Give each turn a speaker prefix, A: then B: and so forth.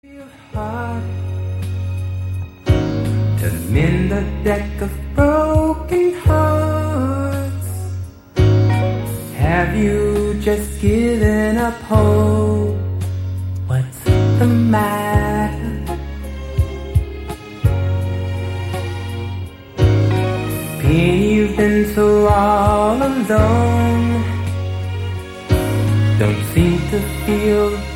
A: Your heart to mend the deck of broken hearts. Have you just given up hope? What's the matter? Pain, you've been so all alone. Don't seem to feel